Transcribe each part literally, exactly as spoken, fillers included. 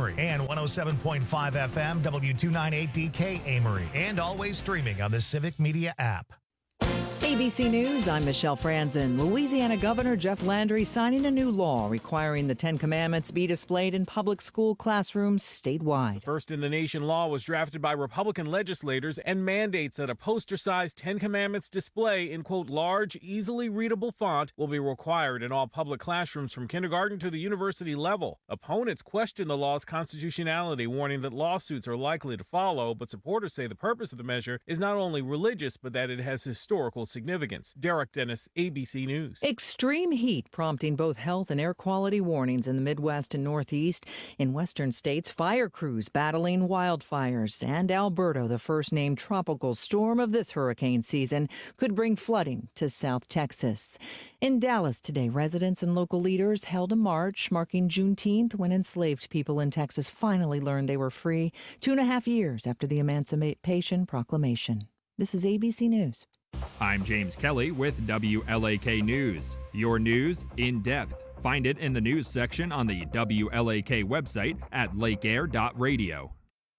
Amory, and one oh seven point five F M W two ninety-eight D K Amory, and always streaming on the Civic Media app. A B C News, I'm Michelle Franzen. Louisiana Governor Jeff Landry signing a new law requiring the Ten Commandments be displayed in public school classrooms statewide. The first in the nation law was drafted by Republican legislators and mandates that a poster-sized Ten Commandments display in, quote, large, easily readable font will be required in all public classrooms from kindergarten to the university level. Opponents question the law's constitutionality, warning that lawsuits are likely to follow, but supporters say the purpose of the measure is not only religious, but that it has historical significance. Derek Dennis, A B C News. Extreme heat prompting both health and air quality warnings in the Midwest and Northeast. In western states, fire crews battling wildfires. And Alberto, the first named tropical storm of this hurricane season, could bring flooding to South Texas. In Dallas today, residents and local leaders held a march marking Juneteenth, when enslaved people in Texas finally learned they were free, two and a half years after the Emancipation Proclamation. This is A B C News. I'm James Kelly with W L A K News. Your news in depth. Find it in the news section on the W L A K website at lake air dot radio.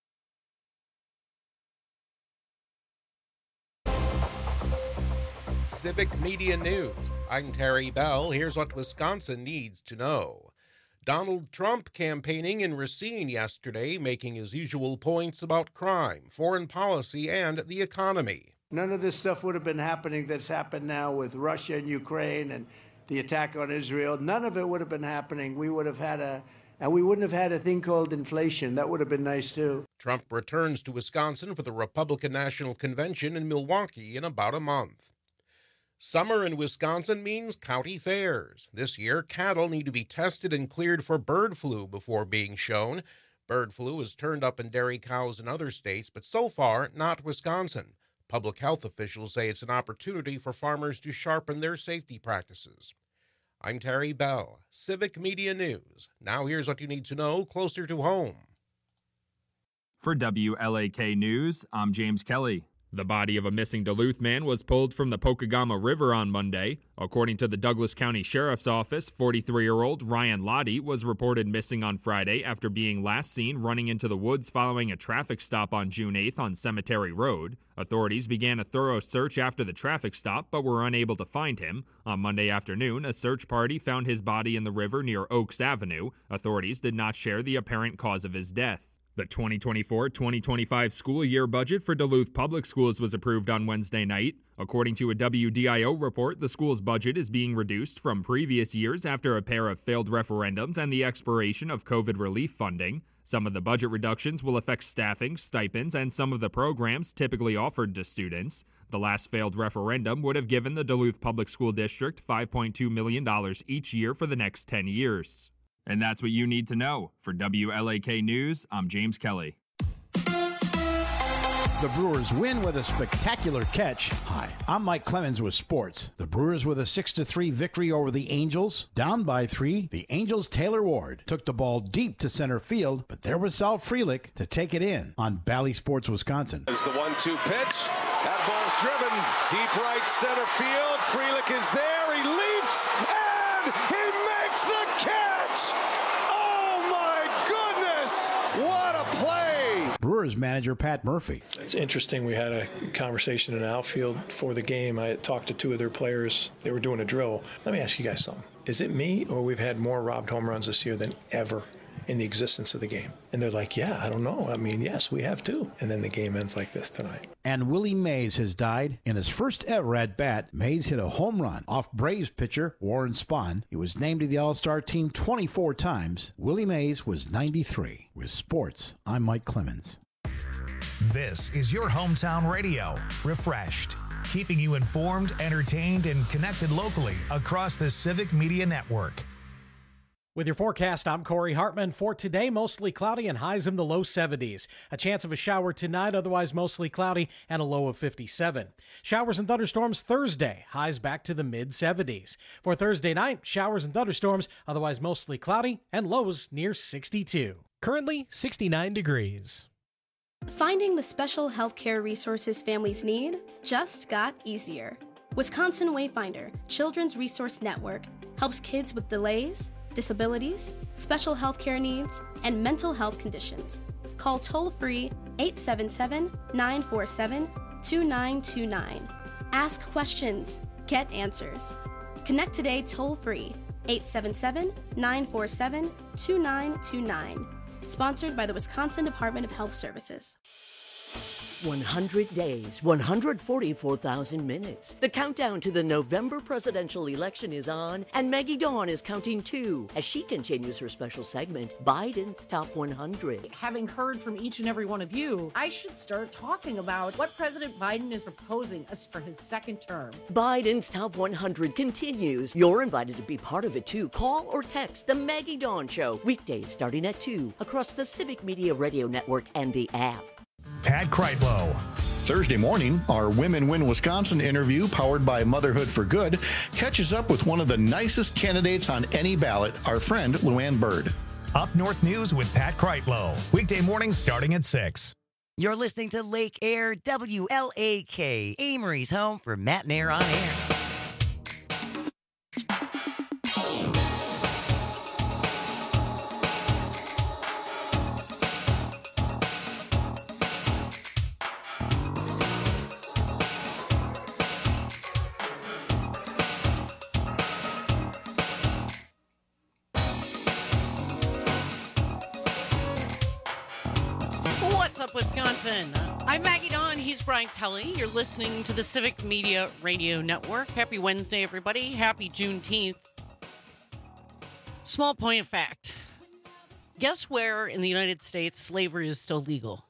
Civic Media News. I'm Terry Bell. Here's what Wisconsin needs to know. Donald Trump campaigning in Racine yesterday, making his usual points about crime, foreign policy, and the economy. None of this stuff would have been happening that's happened now with Russia and Ukraine and the attack on Israel. None of it would have been happening. We would have had a, and we wouldn't have had a thing called inflation. That would have been nice too. Trump returns to Wisconsin for the Republican National Convention in Milwaukee in about a month. Summer in Wisconsin means county fairs. This year, cattle need to be tested and cleared for bird flu before being shown. Bird flu has turned up in dairy cows in other states, but so far, not Wisconsin. Public health officials say it's an opportunity for farmers to sharpen their safety practices. I'm Terry Bell, Civic Media News. Now here's what you need to know closer to home. For W L A K News, I'm James Kelly. The body of a missing Duluth man was pulled from the Pokegama River on Monday. According to the Douglas County Sheriff's Office, forty-three-year-old Ryan Lottie was reported missing on Friday after being last seen running into the woods following a traffic stop on June eighth on Cemetery Road. Authorities began a thorough search after the traffic stop, but were unable to find him. On Monday afternoon, a search party found his body in the river near Oaks Avenue. Authorities did not share the apparent cause of his death. The twenty twenty-four twenty twenty-five school year budget for Duluth Public Schools was approved on Wednesday night. According to a W D I O report, the school's budget is being reduced from previous years after a pair of failed referendums and the expiration of COVID relief funding. Some of the budget reductions will affect staffing, stipends, and some of the programs typically offered to students. The last failed referendum would have given the Duluth Public School District five point two million dollars each year for the next ten years. And that's what you need to know. For W L A K News, I'm James Kelly. The Brewers win with a spectacular catch. Hi, I'm Mike Clemens with sports. The Brewers with a six to three victory over the Angels. Down by three, the Angels' Taylor Ward took the ball deep to center field, but there was Sal Frelick to take it in on Bally Sports Wisconsin. As the one two pitch, that ball's driven deep right center field. Frelick is there, he leaps, and he makes the catch! Oh my goodness! What a play! Brewers manager Pat Murphy. It's interesting. We had a conversation in the outfield for the game. I talked to two of their players. They were doing a drill. Let me ask you guys something. Is it me, or we've had more robbed home runs this year than ever in the existence of the game? And they're like, yeah, I don't know. I mean, yes, we have too. And then the game ends like this tonight. And Willie Mays has died. In his first ever at-bat, Mays hit a home run off Braves pitcher Warren Spahn. He was named to the All-Star team twenty-four times. Willie Mays was ninety-three. With sports, I'm Mike Clemens. This is your hometown radio, Refreshed, keeping you informed, entertained, and connected locally across the Civic Media Network. With your forecast, I'm Corey Hartman. For today, mostly cloudy and highs in the low seventies. A chance of a shower tonight, otherwise mostly cloudy and a low of fifty-seven. Showers and thunderstorms Thursday, highs back to the mid seventies. For Thursday night, showers and thunderstorms, otherwise mostly cloudy and lows near sixty-two. Currently sixty-nine degrees. Finding the special healthcare resources families need just got easier. Wisconsin Wayfinder, Children's Resource Network, helps kids with delays, disabilities, special health care needs, and mental health conditions. Call toll-free eight seven seven, nine four seven, two nine two nine. Ask questions. Get answers. Connect today toll-free eight seven seven, nine four seven, two nine two nine. Sponsored by the Wisconsin Department of Health Services. one hundred days, one hundred forty-four thousand minutes. The countdown to the November presidential election is on, and Maggie Dawn is counting too as she continues her special segment, Biden's Top one hundred. Having heard from each and every one of you, I should start talking about what President Biden is proposing us for his second term. Biden's Top one hundred continues. You're invited to be part of it too. Call or text the Maggie Dawn Show, weekdays starting at two, across the Civic Media Radio Network and the app. Pat Kreitlow. Thursday morning, our Women Win Wisconsin interview, powered by Motherhood for Good, catches up with one of the nicest candidates on any ballot, our friend Luann Bird. Up North News with Pat Kreitlow. Weekday mornings starting at six. You're listening to Lake Air W L A K, Amory's home for Matt and Air on Air. Wisconsin. I'm Maggie Dawn. He's Brian Kelly. You're listening to the Civic Media Radio Network. Happy Wednesday, everybody. Happy Juneteenth. Small point of fact. Guess where in the United States slavery is still legal?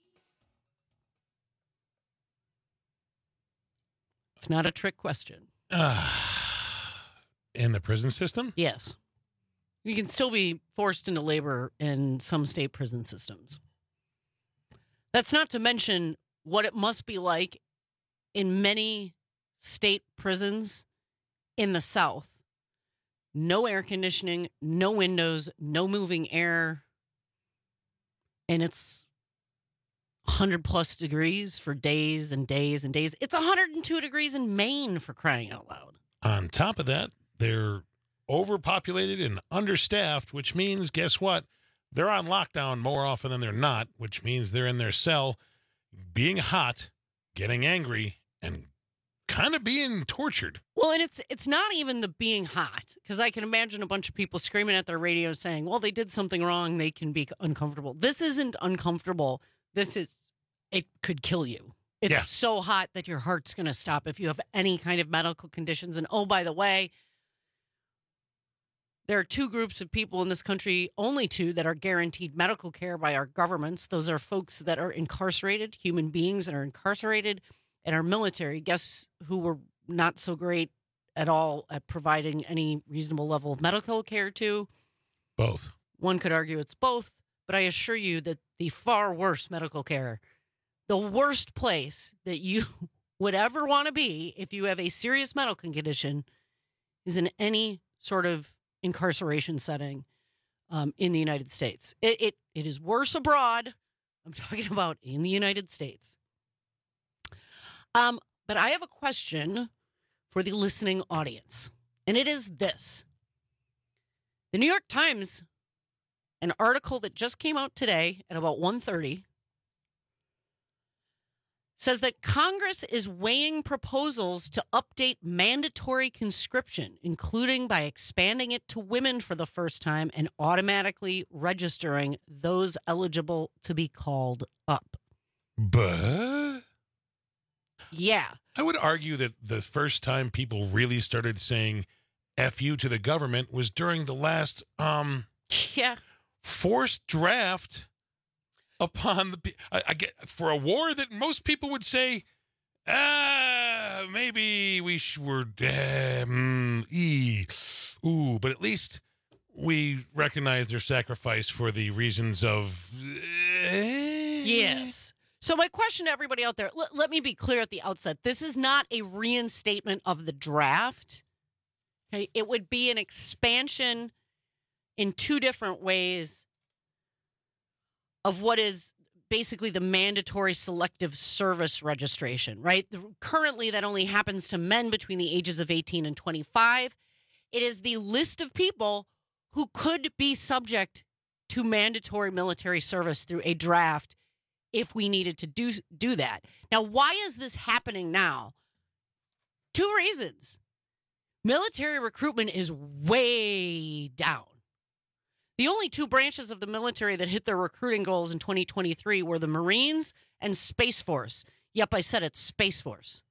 It's not a trick question. Uh, in the prison system? Yes. You can still be forced into labor in some state prison systems. That's not to mention what it must be like in many state prisons in the South. No air conditioning, no windows, no moving air. And it's one hundred plus degrees for days and days and days. It's one hundred two degrees in Maine, for crying out loud. On top of that, they're overpopulated and understaffed, which means, guess what? They're on lockdown more often than they're not, which means they're in their cell being hot, getting angry, and kind of being tortured. Well, and it's it's not even the being hot, because I can imagine a bunch of people screaming at their radio saying, well, they did something wrong, they can be uncomfortable. This isn't uncomfortable. This is, it could kill you. It's yeah. so hot that your heart's going to stop if you have any kind of medical conditions. And oh, by the way, there are two groups of people in this country, only two, that are guaranteed medical care by our governments. Those are folks that are incarcerated, human beings that are incarcerated, and our military. Guess who were not so great at all at providing any reasonable level of medical care to? Both. One could argue it's both, but I assure you that the far worse medical care, the worst place that you would ever want to be if you have a serious medical condition, is in any sort of incarceration setting um, in the United States. It, it it is worse abroad. I'm talking about in the United States. Um, but I have a question for the listening audience, and it is this. The New York Times, an article that just came out today at about one thirty, says that Congress is weighing proposals to update mandatory conscription, including by expanding it to women for the first time and automatically registering those eligible to be called up. But? Yeah. I would argue that the first time people really started saying F you to the government was during the last um, yeah. forced draft upon the, I, I get for a war that most people would say, ah, maybe we sh- were, uh, mm, ee, ooh, but at least we recognize their sacrifice for the reasons of. Uh, yes. So my question to everybody out there, l- let me be clear at the outset. This is not a reinstatement of the draft. Okay, it would be an expansion in two different ways of what is basically the mandatory selective service registration, right? Currently, that only happens to men between the ages of eighteen and twenty-five. It is the list of people who could be subject to mandatory military service through a draft if we needed to do, do that. Now, why is this happening now? Two reasons. Military recruitment is way down. The only two branches of the military that hit their recruiting goals in twenty twenty-three were the Marines and Space Force. Yep, I said it, Space Force.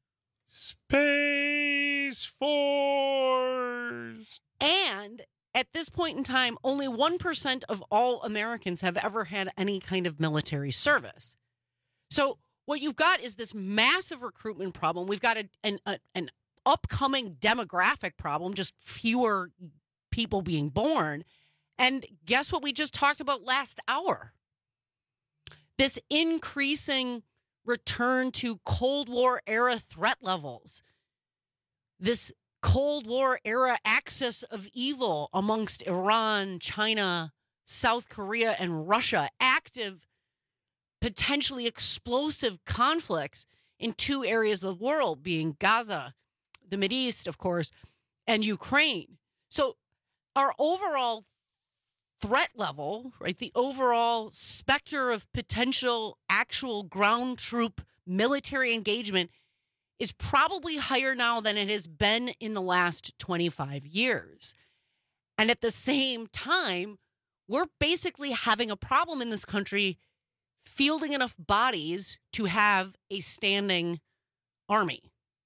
Space Force. And at this point in time, only one percent of all Americans have ever had any kind of military service. So what you've got is this massive recruitment problem. We've got a, an, a, an upcoming demographic problem, just fewer people being born. And guess what we just talked about last hour? This increasing return to Cold War era threat levels. This Cold War era axis of evil amongst Iran, China, South Korea, and Russia. Active, potentially explosive conflicts in two areas of the world, being Gaza, the Mideast, of course, and Ukraine. So our overall threat level, right, the overall specter of potential actual ground troop military engagement is probably higher now than it has been in the last twenty-five years. And at the same time, we're basically having a problem in this country fielding enough bodies to have a standing army.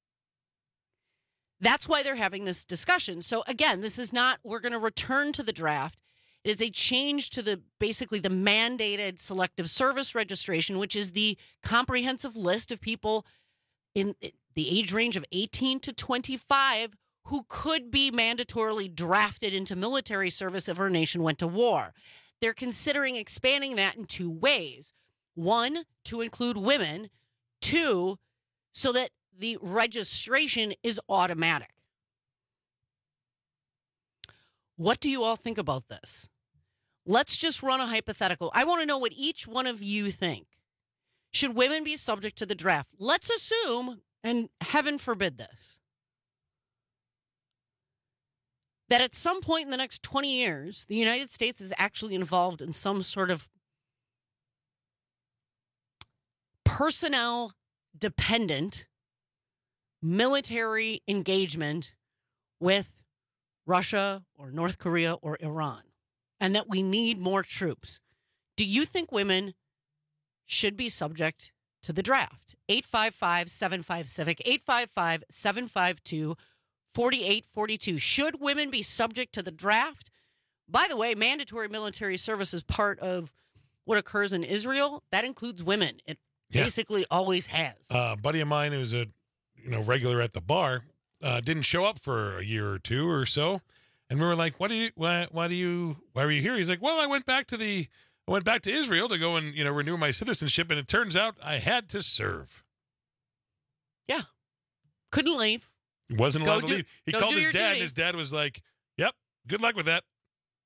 That's why they're having this discussion. So again, this is not, we're going to return to the draft. It is a change to the basically the mandated selective service registration, which is the comprehensive list of people in the age range of eighteen to twenty-five who could be mandatorily drafted into military service if our nation went to war. They're considering expanding that in two ways. One, to include women. Two, so that the registration is automatic. What do you all think about this? Let's just run a hypothetical. I want to know what each one of you think. Should women be subject to the draft? Let's assume, and heaven forbid this, that at some point in the next twenty years, the United States is actually involved in some sort of personnel-dependent military engagement with Russia or North Korea or Iran, and that we need more troops. Do you think women should be subject to the draft? eight five five, seven five, civic, eight five five, seven five two, four eight four two. Should women be subject to the draft? By the way, mandatory military service is part of what occurs in Israel. That includes women. It yeah. basically always has. Uh, a buddy of mine who's a you know regular at the bar uh, didn't show up for a year or two or so, and we were like, "What do you? Why? Why do you? Why were you here?" He's like, "Well, I went back to the." I went back to Israel to go and, you know, renew my citizenship, and it turns out I had to serve. Yeah. Couldn't leave. He wasn't allowed go to do, leave. He called his dad, duty. and his dad was like, yep, good luck with that.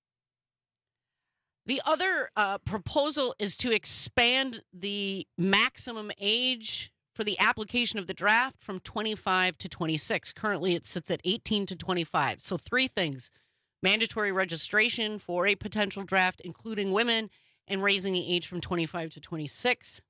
The other uh, proposal is to expand the maximum age for the application of the draft from twenty-five to twenty-six. Currently, it sits at eighteen to twenty-five. So three things. Mandatory registration for a potential draft, including women, and raising the age from twenty-five to twenty-six.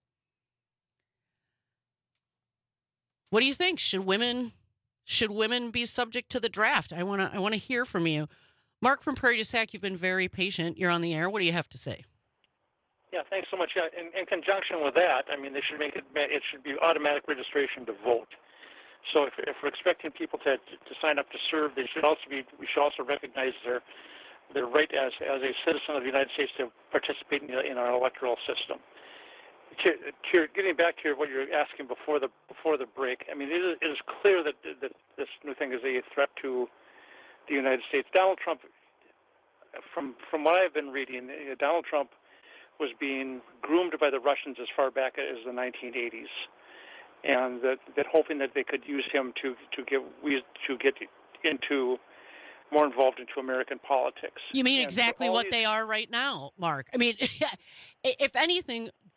What do you think? Should women should women be subject to the draft? I want to I want to hear from you. Mark from Prairie du Sac, you've been very patient. You're on the air. What do you have to say? Yeah, thanks so much. Yeah, in, in conjunction with that, I mean, they should make it it should be automatic registration to vote. So if, if we're expecting people to to sign up to serve, they should also be. We should also recognize their their right as as a citizen of the United States to participate in, the, in our electoral system. To, to, getting back to what you were asking before the before the break, I mean, it is, it is clear that that this new thing is a threat to the United States. Donald Trump, from from what I've been reading, Donald Trump was being groomed by the Russians as far back as the nineteen eighties. And that, that hoping that they could use him to to get we to get into more involved into American politics. You mean and exactly what these, they are right now, Mark? I mean, if anything,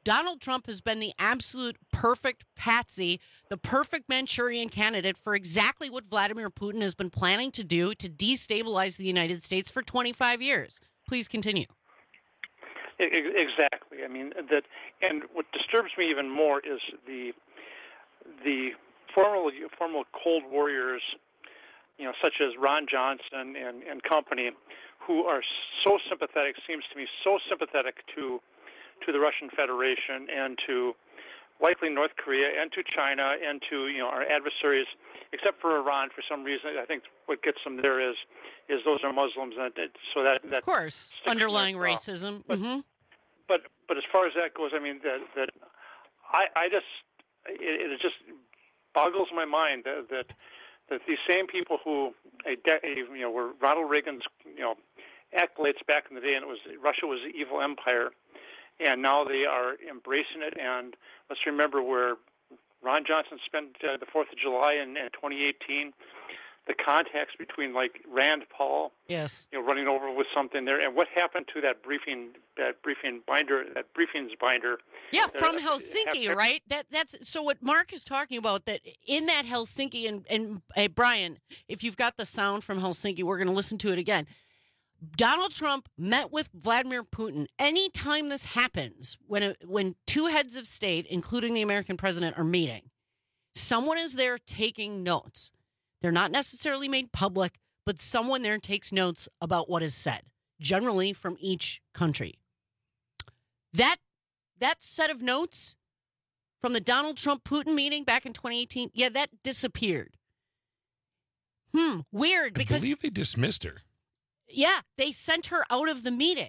Donald Trump has been the absolute perfect patsy, the perfect Manchurian candidate for exactly what Vladimir Putin has been planning to do to destabilize the United States for twenty-five years. Please continue. Exactly. I mean, that, and what disturbs me even more is the the formal formal Cold Warriors, you know, such as Ron Johnson and, and company, who are so sympathetic, seems to me so sympathetic to to the Russian Federation and to likely North Korea and to China and to, you know, our adversaries, except for Iran for some reason. I think what gets them there is is those are Muslims, and it, so that that of course underlying racism. But, mm-hmm. but but as far as that goes, I mean that that I I just it, it just boggles my mind that that, that these same people who a de- you know were Ronald Reagan's you know accolades back in the day, and it was Russia was the evil empire. And now they are embracing it. And let's remember where Ron Johnson spent uh, the fourth of July in, in twenty eighteen, the contacts between, like, Rand Paul, yes, you know, running over with something there. And what happened to that briefing, that briefing binder, that briefings binder? Yeah, there, from Helsinki, have, right? That that's so. What Mark is talking about, that in that Helsinki, and and hey, Brian, if you've got the sound from Helsinki, we're going to listen to it again. Donald Trump met with Vladimir Putin. Anytime this happens, when a, when two heads of state, including the American president, are meeting, someone is there taking notes. They're not necessarily made public, but someone there takes notes about what is said, generally from each country. That that set of notes from the Donald Trump-Putin meeting back in twenty eighteen, yeah, that disappeared. Hmm, weird, because I believe they dismissed her. Yeah, they sent her out of the meeting.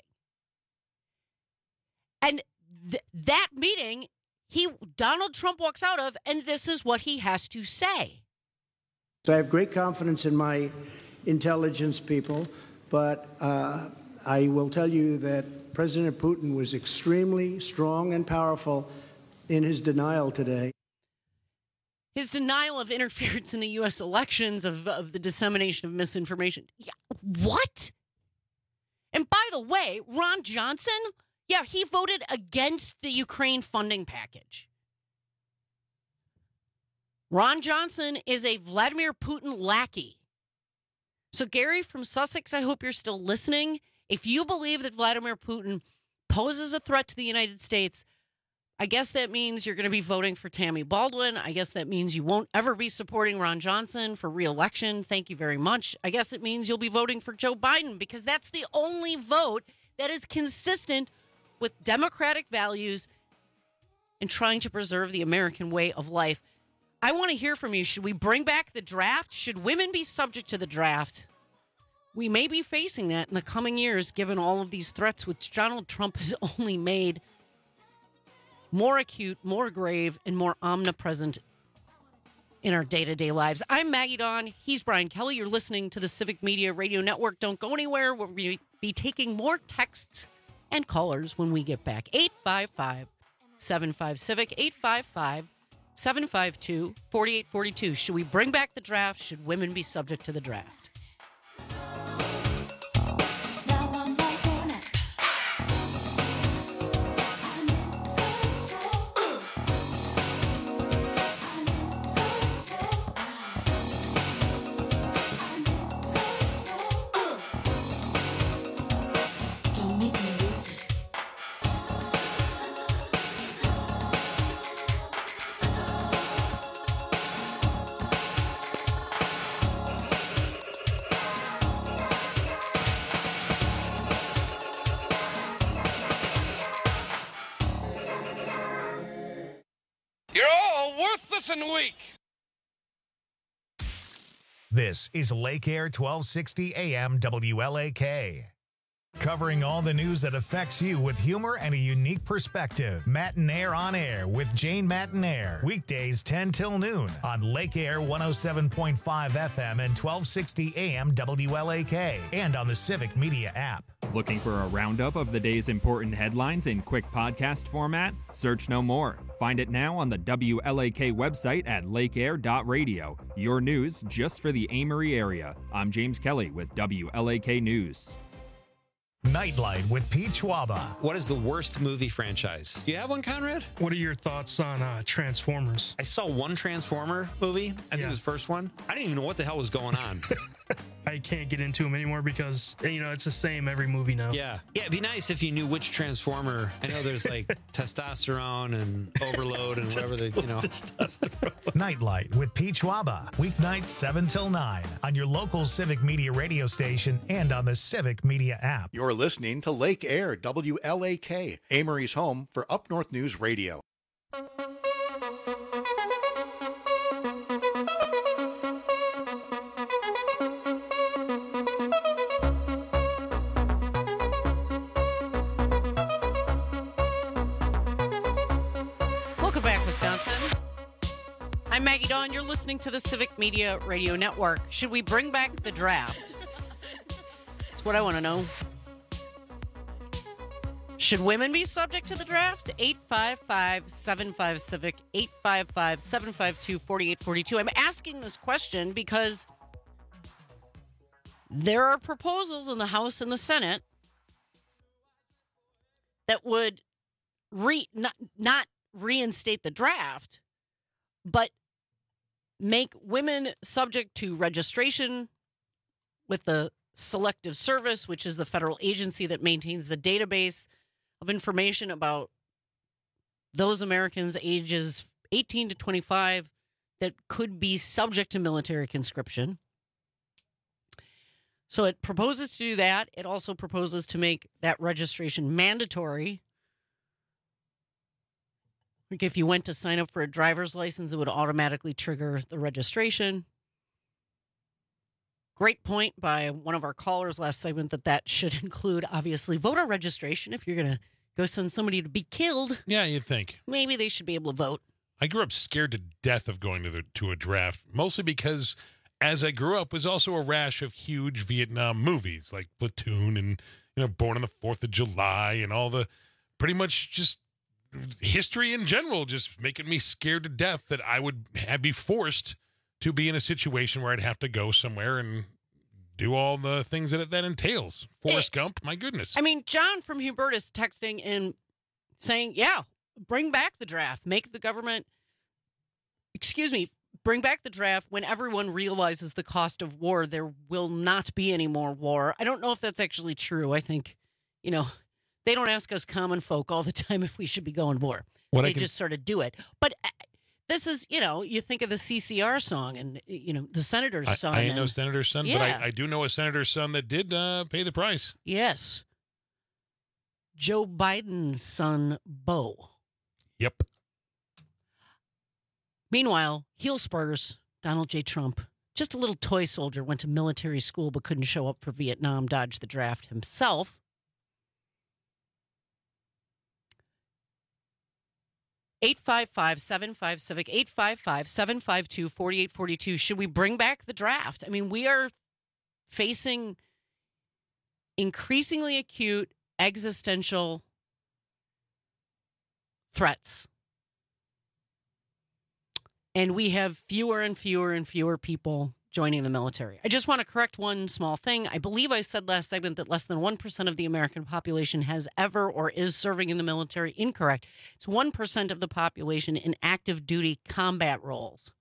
And th- that meeting, he Donald Trump walks out of, and this is what he has to say. So I have great confidence in my intelligence people, but uh, I will tell you that President Putin was extremely strong and powerful in his denial today. His denial of interference in the U S elections, of, of the dissemination of misinformation. Yeah, what? And by the way, Ron Johnson, yeah, he voted against the Ukraine funding package. Ron Johnson is a Vladimir Putin lackey. So, Gary from Sussex, I hope you're still listening. If you believe that Vladimir Putin poses a threat to the United States, I guess that means you're going to be voting for Tammy Baldwin. I guess that means you won't ever be supporting Ron Johnson for re-election. Thank you very much. I guess it means you'll be voting for Joe Biden, because that's the only vote that is consistent with democratic values and trying to preserve the American way of life. I want to hear from you. Should we bring back the draft? Should women be subject to the draft? We may be facing that in the coming years, given all of these threats, which Donald Trump has only made more acute, more grave, and more omnipresent in our day-to-day lives. I'm Maggie Dawn. He's Brian Kelly. You're listening to the Civic Media Radio Network. Don't go anywhere. We'll be taking more texts and callers when we get back. eight five five, seven five, CIVIC, eight five five, seven five two, four eight four two. Should we bring back the draft? Should women be subject to the draft? And weak. This is Lake Air twelve sixty A M W L A K. Covering all the news that affects you with humor and a unique perspective. Matinaire on Air with Jane Matinaire. Weekdays ten till noon on Lake Air one oh seven point five F M and twelve sixty A M W L A K and on the Civic Media app. Looking for a roundup of the day's important headlines in quick podcast format? Search no more. Find it now on the W L A K website at lakeair dot radio. Your news just for the Amory area. I'm James Kelly with W L A K News. Nightlight with Pete Schwaba. What is the worst movie franchise? Do you have one, Conrad? What are your thoughts on uh, Transformers? I saw one Transformer movie. I think yeah. it was the first one. I didn't even know what the hell was going on. I can't get into them anymore because, you know, it's the same every movie now. Yeah. Yeah, it'd be nice if you knew which Transformer. I know there's like testosterone and overload and whatever they, you know. Nightlight with Pete Schwaba. Weeknights seven till nine on your local Civic Media radio station and on the Civic Media app. You're listening to Lake Air, W L A K, Amory's home for Up North News Radio. Welcome back, Wisconsin. I'm Maggie Dawn. You're listening to the Civic Media Radio Network. Should we bring back the draft? That's what I want to know. Should women be subject to the draft? eight five five, seven five, CIVIC, eight five five, seven five two, four eight four two. I'm asking this question because there are proposals in the House and the Senate that would re not, not reinstate the draft, but make women subject to registration with the Selective Service, which is the federal agency that maintains the database of information about those Americans ages eighteen to twenty-five that could be subject to military conscription. So it proposes to do that. It also proposes to make that registration mandatory. Like if you went to sign up for a driver's license, it would automatically trigger the registration. Great point by one of our callers last segment that that should include, obviously, voter registration. If you're going to go send somebody to be killed, Yeah, you'd think. maybe they should be able to vote. I grew up scared to death of going to the to a draft, mostly because as I grew up was also a rash of huge Vietnam movies like Platoon and, you know, Born on the Fourth of July and all the pretty much just history in general, just making me scared to death that I would have, be forced to be in a situation where I'd have to go somewhere and do all the things that that entails. Forrest Gump, my goodness. I mean, John from Hubertus texting and saying, yeah, bring back the draft. Make the government, excuse me, bring back the draft when everyone realizes the cost of war. There will not be any more war. I don't know if that's actually true. I think, you know, they don't ask us common folk all the time if we should be going to war. What I they can- just sort of do it. But uh, this is, you know, you think of the C C R song and, you know, the senator's I, son. I ain't and, no senator's son, yeah. but I, I do know a senator's son that did uh, pay the price. Yes. Joe Biden's son, Bo. Yep. Meanwhile, heel spurs, Donald J. Trump, just a little toy soldier, went to military school but couldn't show up for Vietnam, dodged the draft himself. eight five five, seven five, CIVIC, eight five five, seven five two, four eight four two. Should we bring back the draft? I mean, we are facing increasingly acute existential threats. And we have fewer and fewer and fewer people joining the military. I just want to correct one small thing. I believe I said last segment that less than one percent of the American population has ever or is serving in the military. Incorrect. It's one percent of the population in active duty combat roles.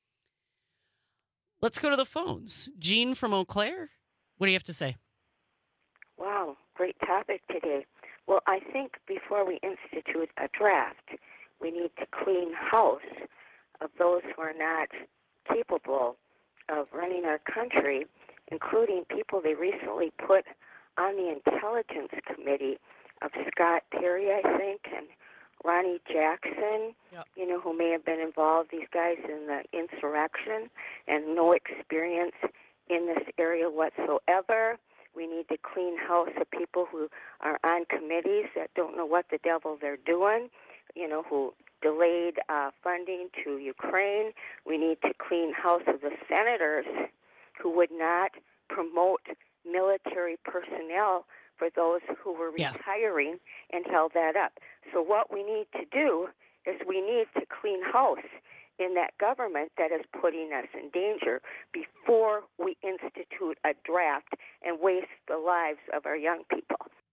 Let's go to the phones. Jean from Eau Claire, what do you have to say? Wow, great topic today. Well, I think before we institute a draft, we need to clean house of those who are not capable of running our country, including people they recently put on the Intelligence Committee of Scott Perry, I think, and Ronnie Jackson, yep. you know, who may have been involved, these guys in the insurrection, and no experience in this area whatsoever. We need to clean house of people who are on committees that don't know what the devil they're doing, you know, who delayed uh, funding to Ukraine. We need to clean house of the senators who would not promote military personnel for those who were Yeah. retiring and held that up. So what we need to do is we need to clean house in that government that is putting us in danger before we institute a draft and waste the lives of our young people.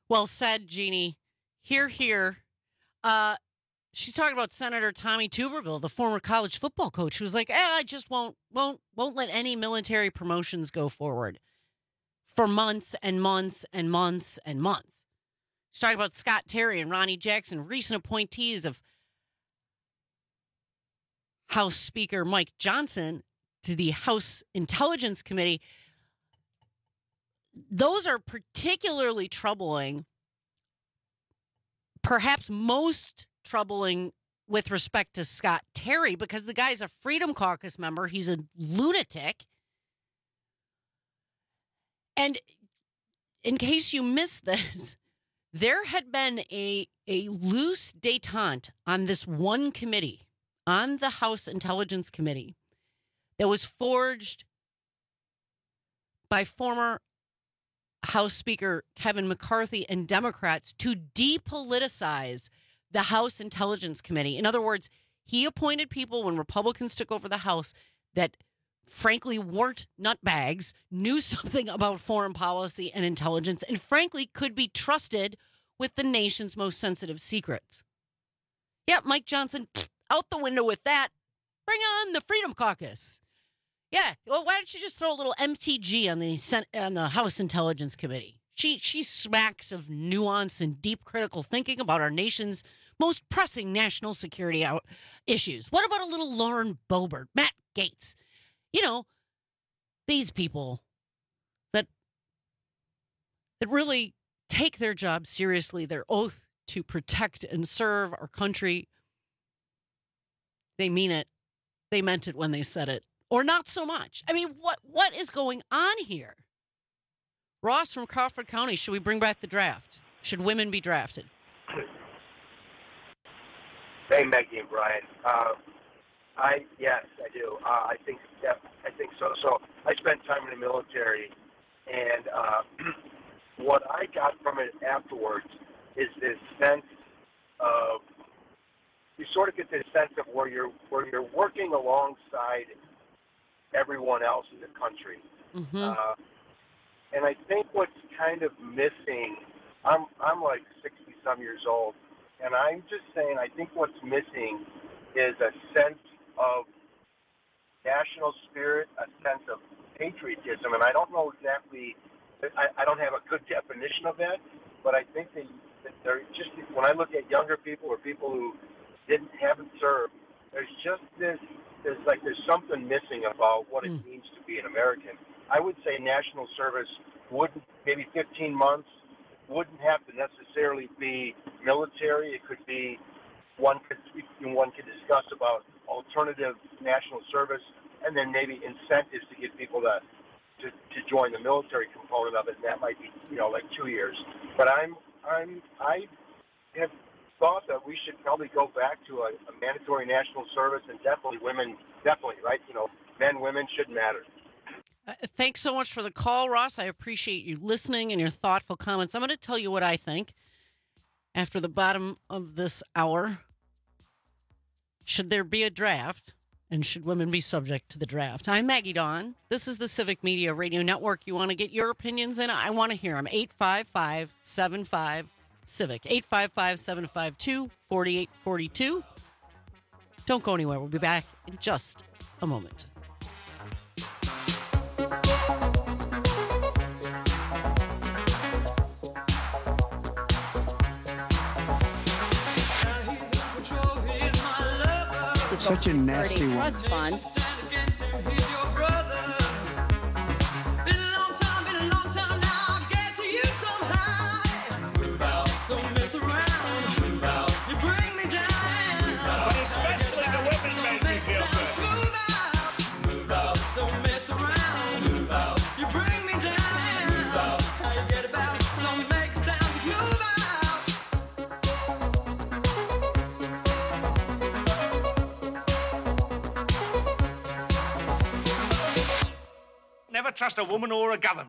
Well said, Jeannie. Here, here. Uh, she's talking about Senator Tommy Tuberville, the former college football coach, who was like, eh, I just won't, won't, won't let any military promotions go forward for months and months and months and months. She's talking about Scott Terry and Ronnie Jackson, recent appointees of House Speaker Mike Johnson to the House Intelligence Committee. Those are particularly troubling, perhaps most troubling with respect to Scott Terry, because the guy's a Freedom Caucus member. He's a lunatic. And in case you missed this, there had been a, a loose détente on this one committee, on the House Intelligence Committee, that was forged by former House Speaker Kevin McCarthy and Democrats to depoliticize the House Intelligence Committee. In other words, he appointed people when Republicans took over the House that frankly weren't nutbags, knew something about foreign policy and intelligence, and frankly could be trusted with the nation's most sensitive secrets. Yeah, Mike Johnson, out the window with that. Bring on the Freedom Caucus. Yeah, well, why don't you just throw a little M T G on the Sen- on the House Intelligence Committee? She she smacks of nuance and deep critical thinking about our nation's most pressing national security out issues. What about a little Lauren Boebert, Matt Gaetz? You know, these people that that really take their job seriously, their oath to protect and serve our country. They mean it. They meant it when they said it. Or not so much. I mean, what what is going on here? Ross from Crawford County, should we bring back the draft? Should women be drafted? Hey, Maggie and Brian. Uh, I yes, I do. Uh, I think yeah, I think so. So I spent time in the military, and uh, what I got from it afterwards is this sense of you sort of get this sense of where you're where you're working alongside everyone else in the country. Mm-hmm. Uh, and I think what's kind of missing, I'm I'm like sixty some years old, and I'm just saying I think what's missing is a sense of national spirit, a sense of patriotism, and I don't know exactly, I, I don't have a good definition of that, but I think that, that they're just, when I look at younger people or people who didn't haven't served, there's just this, there's like there's something missing about what it mm. means to be an American. I would say national service wouldn't, maybe fifteen months, wouldn't have to necessarily be military. It could be, one could one could discuss about alternative national service, and then maybe incentives to get people to, to to join the military component of it. And that might be, you know, like two years. But I'm I'm I have thought that we should probably go back to a, a mandatory national service, and definitely women, definitely, right? You know, men, women shouldn't matter. Uh, thanks so much for the call, Ross. I appreciate you listening and your thoughtful comments. I'm going to tell you what I think after the bottom of this hour. Should there be a draft, and should women be subject to the draft? I'm Maggie Dawn. This is the Civic Media Radio Network. You want to get your opinions in? I want to hear them. eight five five, seven five, Civic. eight five five, seven five two, four eight four two. Don't go anywhere. We'll be back in just a moment. Such a nasty one. Trust fund. Never trust a woman or a government.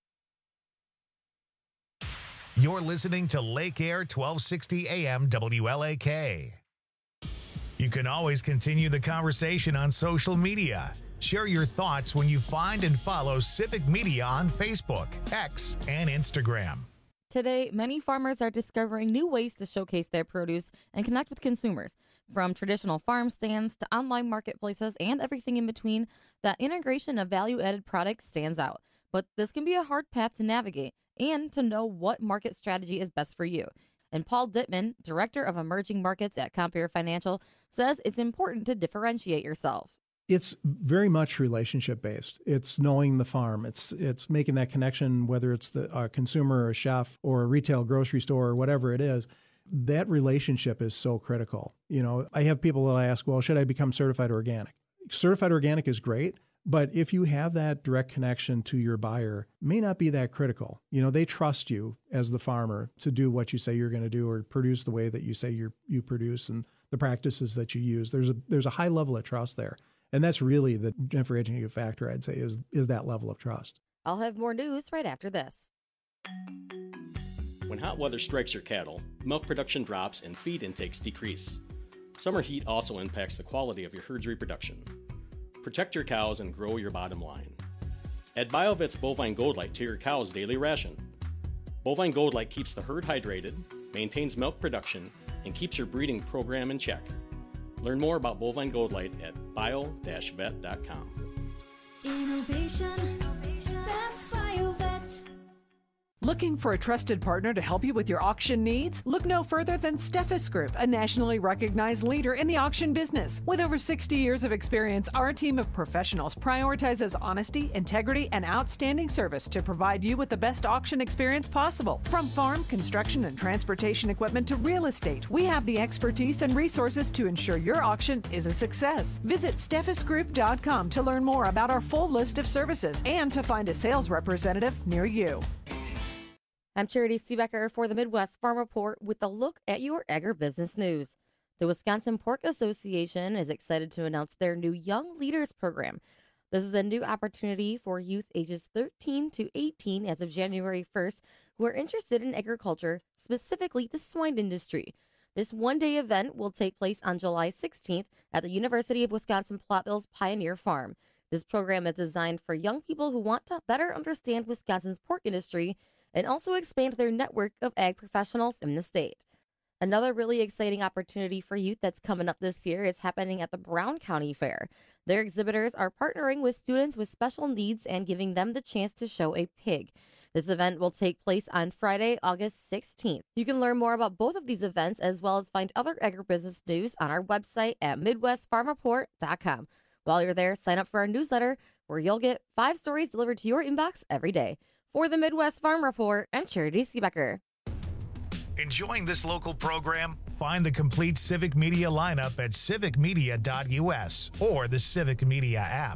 You're listening to Lake Air twelve sixty A M W L A K. You can always continue the conversation on social media. Share your thoughts when you find and follow Civic Media on Facebook, X, and Instagram. Today, many farmers are discovering new ways to showcase their produce and connect with consumers. From traditional farm stands to online marketplaces and everything in between, that integration of value-added products stands out. But this can be a hard path to navigate and to know what market strategy is best for you. And Paul Dittman, Director of Emerging Markets at Compeer Financial, says it's important to differentiate yourself. It's very much relationship based. It's knowing the farm. It's it's making that connection, whether it's the uh, consumer or a chef or a retail grocery store or whatever it is. That relationship is so critical. You know, I have people that I ask, well, should I become certified organic? Certified organic is great, but if you have that direct connection to your buyer, it may not be that critical. You know, they trust you as the farmer to do what you say you're going to do or produce the way that you say you you produce and the practices that you use. There's a there's a high level of trust there. And that's really the differentiating factor, I'd say, is is that level of trust. I'll have more news right after this. When hot weather strikes your cattle, milk production drops and feed intakes decrease. Summer heat also impacts the quality of your herd's reproduction. Protect your cows and grow your bottom line. Add BioVet's Bovine Gold Light to your cow's daily ration. Bovine Gold Light keeps the herd hydrated, maintains milk production, and keeps your breeding program in check. Learn more about Bovine Gold Light at bio dash vet dot com. Innovation, that's BioVet. Looking for a trusted partner to help you with your auction needs? Look no further than Steffes Group, a nationally recognized leader in the auction business. With over sixty years of experience, our team of professionals prioritizes honesty, integrity, and outstanding service to provide you with the best auction experience possible. From farm, construction, and transportation equipment to real estate, we have the expertise and resources to ensure your auction is a success. Visit steffes group dot com to learn more about our full list of services and to find a sales representative near you. I'm Charity Seebecker for the Midwest Farm Report with a look at your agribusiness news. The Wisconsin Pork Association is excited to announce their new Young Leaders Program. This is a new opportunity for youth ages thirteen to eighteen as of January first who are interested in agriculture, specifically the swine industry. This one-day event will take place on July sixteenth at the University of Wisconsin-Platteville's Pioneer Farm. This program is designed for young people who want to better understand Wisconsin's pork industry and also expand their network of ag professionals in the state. Another really exciting opportunity for youth that's coming up this year is happening at the Brown County Fair. Their exhibitors are partnering with students with special needs and giving them the chance to show a pig. This event will take place on Friday, August sixteenth. You can learn more about both of these events as well as find other agribusiness news on our website at midwest farm report dot com. While you're there, sign up for our newsletter where you'll get five stories delivered to your inbox every day. For the Midwest Farm Report, I'm Charity Seebecker. Enjoying this local program? Find the complete Civic Media lineup at civic media dot u s or the Civic Media app.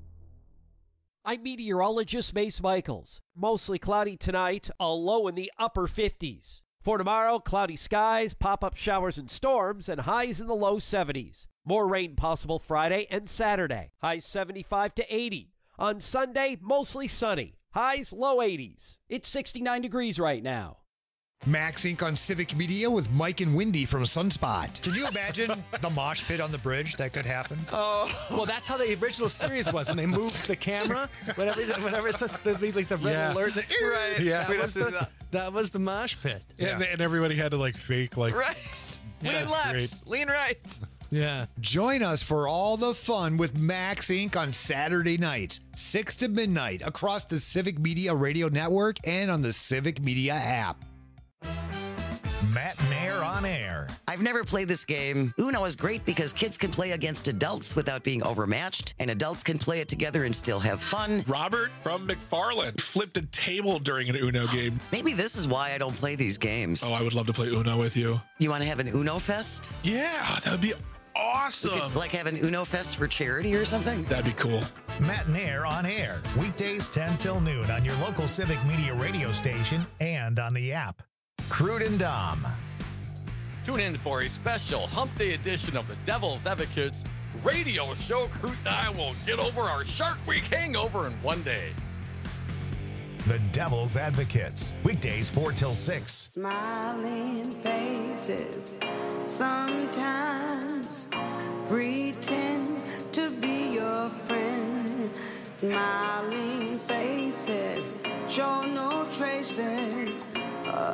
I'm meteorologist Mace Michaels. Mostly cloudy tonight, a low in the upper fifties. For tomorrow, cloudy skies, pop-up showers and storms, and highs in the low seventies. More rain possible Friday and Saturday. Highs seventy-five to eighty. On Sunday, mostly sunny. Highs low eighties. It's sixty-nine degrees right now. Max Incorporated on Civic Media with Mike and Wendy from Sunspot. Can you imagine the mosh pit on the bridge that could happen? Oh, well, that's how the original series was when they moved the camera. Whenever, whenever it's the, the, like the red Yeah. alert, the, Right. Yeah. that, was the, that was the mosh pit. Yeah. And, and everybody had to like fake like. Right. Yeah, Lean that's left, great. lean right. Yeah. Join us for all the fun with Max Incorporated on Saturday nights, six to midnight, across the Civic Media Radio Network and on the Civic Media app. Matt Nair on air. I've never played this game. Uno is great because kids can play against adults without being overmatched, and adults can play it together and still have fun. Robert from McFarland flipped a table during an Uno game. Maybe this is why I don't play these games. Oh, I would love to play Uno with you. You want to have an Uno Fest? Yeah, that would be awesome. We could, like, have an Uno Fest for charity or something? That'd be cool. Matt Nair on air. Weekdays ten till noon on your local Civic Media radio station and on the app. Crude and Dom. Tune in for a special Hump Day edition of the Devil's Advocates radio show. Crude and I will get over our Shark Week hangover in one day. The Devil's Advocates. Weekdays four till six. Smiling faces sometimes pretend to be your friend. Smiling faces show no traces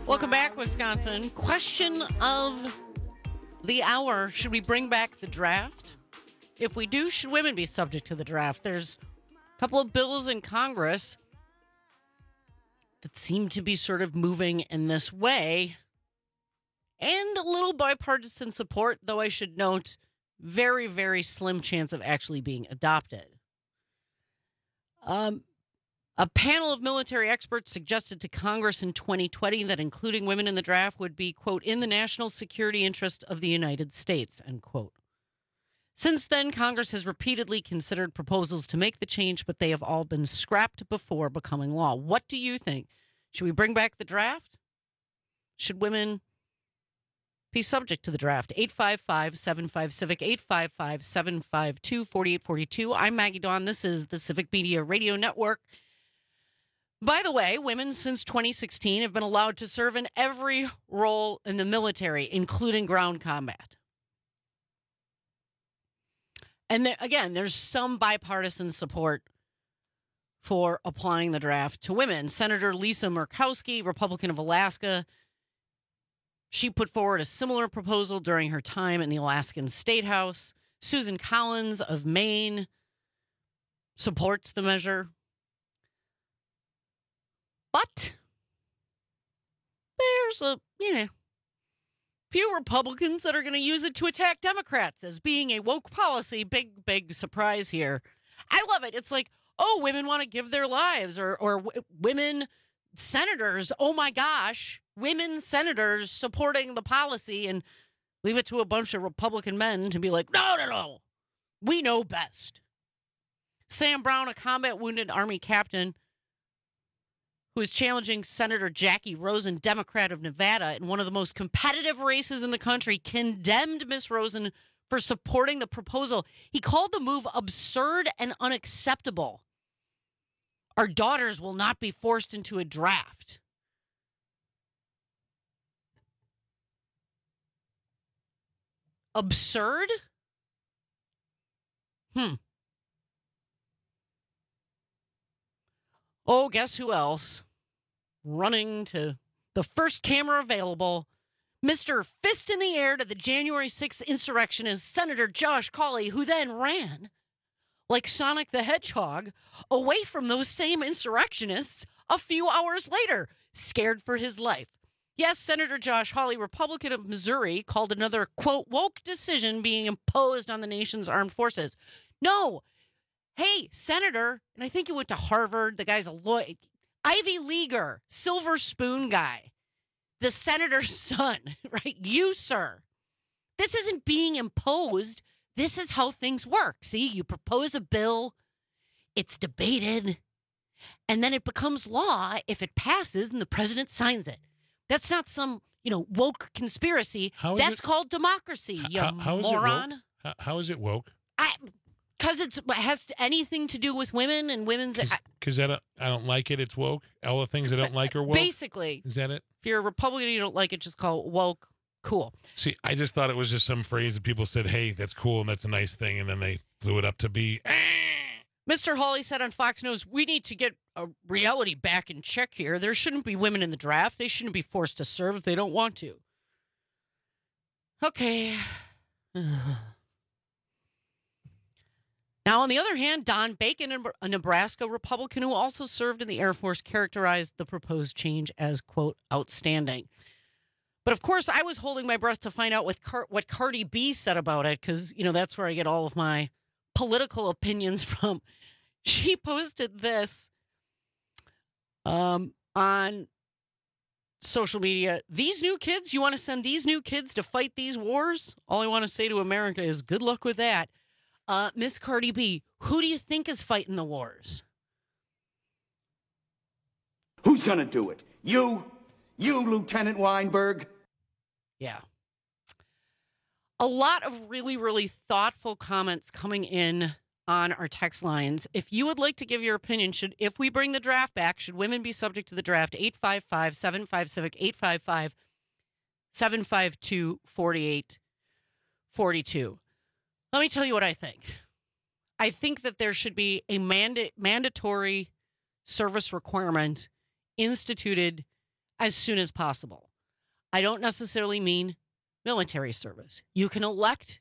Welcome back, Wisconsin. Question of the hour. Should we bring back the draft? If we do, should women be subject to the draft? There's a couple of bills in Congress that seem to be sort of moving in this way. And a little bipartisan support, though I should note, very, very slim chance of actually being adopted. Um, a panel of military experts suggested to Congress in twenty twenty that including women in the draft would be, quote, in the national security interest of the United States, end quote. Since then, Congress has repeatedly considered proposals to make the change, but they have all been scrapped before becoming law. What do you think? Should we bring back the draft? Should women be subject to the draft? eight five five, seven five, Civic, eight five five, seven five two, four eight four two. I'm Maggie Dawn. This is the Civic Media Radio Network. By the way, women since twenty sixteen have been allowed to serve in every role in the military, including ground combat. And there, again, there's some bipartisan support for applying the draft to women. Senator Lisa Murkowski, Republican of Alaska, she put forward a similar proposal during her time in the Alaskan State House. Susan Collins of Maine supports the measure. But there's a, you know, few Republicans that are going to use it to attack Democrats as being a woke policy. Big, big surprise here. I love it. It's like, oh, women want to give their lives, or or w- women senators. Oh, my gosh. Women senators supporting the policy, and leave it to a bunch of Republican men to be like, no, no, no. We know best. Sam Brown, a combat wounded Army captain who is challenging Senator Jackie Rosen, Democrat of Nevada, in one of the most competitive races in the country, condemned Miss Rosen for supporting the proposal. He called the move absurd and unacceptable. Our daughters will not be forced into a draft. Absurd? Hmm. Oh, guess who else? Running to the first camera available, Mister Fist in the Air to the January sixth insurrection is Senator Josh Hawley, who then ran, like Sonic the Hedgehog, away from those same insurrectionists a few hours later, scared for his life. Yes, Senator Josh Hawley, Republican of Missouri, called another, quote, woke decision being imposed on the nation's armed forces. No. Hey, Senator, and I think he went to Harvard. The guy's a lawyer. Ivy Leaguer, silver spoon guy. The senator's son, right? You, sir. This isn't being imposed. This is how things work. See, you propose a bill, it's debated, and then it becomes law if it passes and the president signs it. That's not some, you know, woke conspiracy. That's it, called democracy, you how, how moron. Is it woke? How, how is it woke? I, because it has anything to do with women and women's. Because I, I don't like it, it's woke. All the things I don't like are woke. Basically. Is that it? If you're a Republican, you don't like it, just call it woke. Cool. See, I just thought it was just some phrase that people said, hey, that's cool and that's a nice thing. And then they blew it up to be. Eh. Mister Hawley said on Fox News, we need to get a reality back in check here. There shouldn't be women in the draft. They shouldn't be forced to serve if they don't want to. Okay. Now, on the other hand, Don Bacon, a Nebraska Republican who also served in the Air Force, characterized the proposed change as, quote, outstanding. But, of course, I was holding my breath to find out what, Car- what Cardi B said about it because, you know, that's where I get all of my political opinions from. She posted this um, on social media. These new kids, you want to send these new kids to fight these wars? All I want to say to America is good luck with that. Uh, Miss Cardi B, who do you think is fighting the wars? Who's going to do it? You? You, Lieutenant Weinberg? Yeah. A lot of really, really thoughtful comments coming in on our text lines. If you would like to give your opinion, should if we bring the draft back, should women be subject to the draft? eight five five, seven five, Civic, eight five five, seven five two, four eight four two. Let me tell you what I think. I think that there should be a manda- mandatory service requirement instituted as soon as possible. I don't necessarily mean military service. You can elect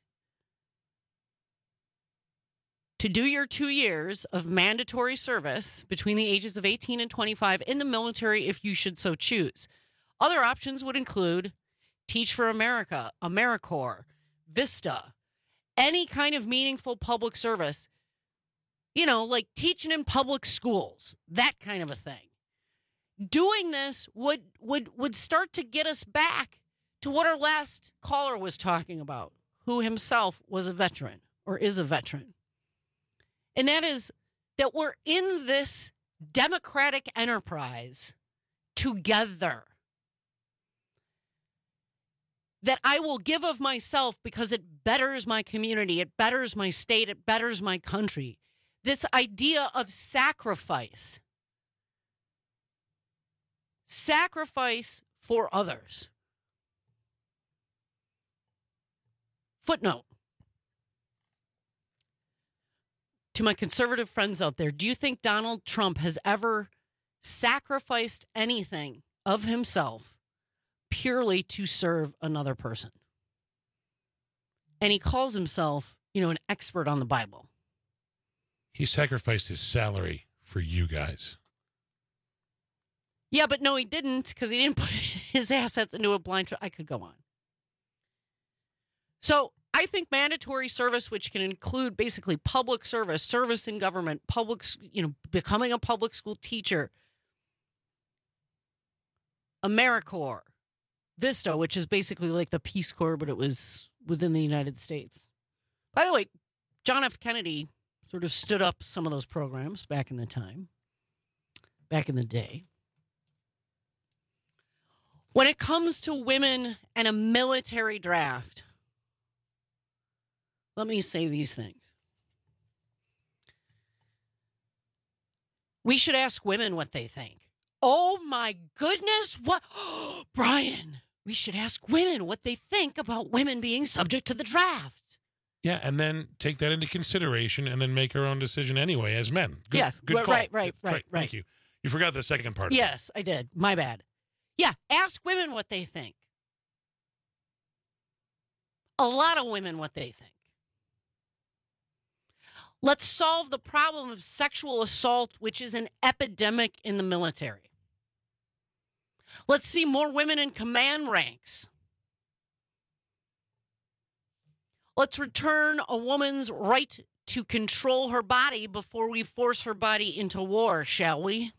to do your two years of mandatory service between the ages of eighteen and twenty-five in the military if you should so choose. Other options would include Teach for America, AmeriCorps, VISTA, any kind of meaningful public service, you know, like teaching in public schools, that kind of a thing. Doing this would would would start to get us back to what our last caller was talking about, who himself was a veteran or is a veteran. And that is that we're in this democratic enterprise together. That I will give of myself because it betters my community, it betters my state, it betters my country. This idea of sacrifice. Sacrifice for others. Footnote. To my conservative friends out there, do you think Donald Trump has ever sacrificed anything of himself purely to serve another person? And he calls himself, you know, an expert on the Bible. He sacrificed his salary for you guys. Yeah, but no, he didn't, because he didn't put his assets into a blind trust. I could go on. So I think mandatory service, which can include basically public service, service in government, public, you know, becoming a public school teacher, AmeriCorps, VISTA, which is basically like the Peace Corps, but it was within the United States. By the way, John F. Kennedy sort of stood up some of those programs back in the time, back in the day. When it comes to women and a military draft, let me say these things. We should ask women what they think. Oh my goodness, what? Brian, we should ask women what they think about women being subject to the draft. Yeah, and then take that into consideration and then make our own decision anyway as men. Good, yeah, good right, call. right, right, right, right. Thank you. You forgot the second part. Yes, I did. My bad. Yeah, ask women what they think. A lot of women what they think. Let's solve the problem of sexual assault, which is an epidemic in the military. Let's see more women in command ranks. Let's return a woman's right to control her body before we force her body into war, shall we?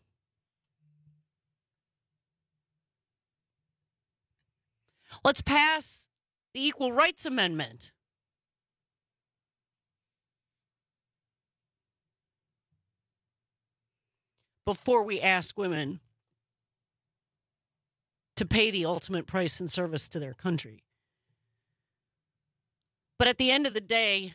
Let's pass the Equal Rights Amendment. Before we ask women to pay the ultimate price in service to their country. But at the end of the day,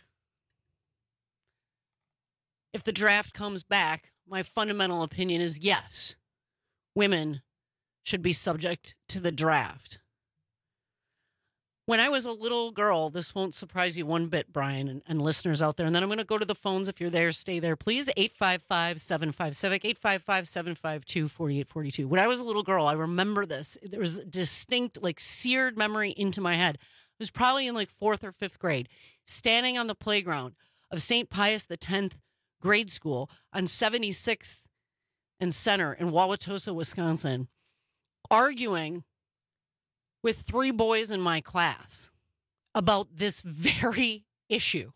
if the draft comes back, my fundamental opinion is yes, women should be subject to the draft. When I was a little girl, this won't surprise you one bit, Brian, and, and listeners out there. And then I'm going to go to the phones. If you're there, stay there, please. eight five five, seven five, civic, eight five five, seven five two, four eight four two. When I was a little girl, I remember this. There was a distinct, like, seared memory into my head. It was probably in, like, fourth or fifth grade, standing on the playground of Saint Pius X grade school on seventy-sixth and Center in Wauwatosa, Wisconsin, arguing with three boys in my class about this very issue.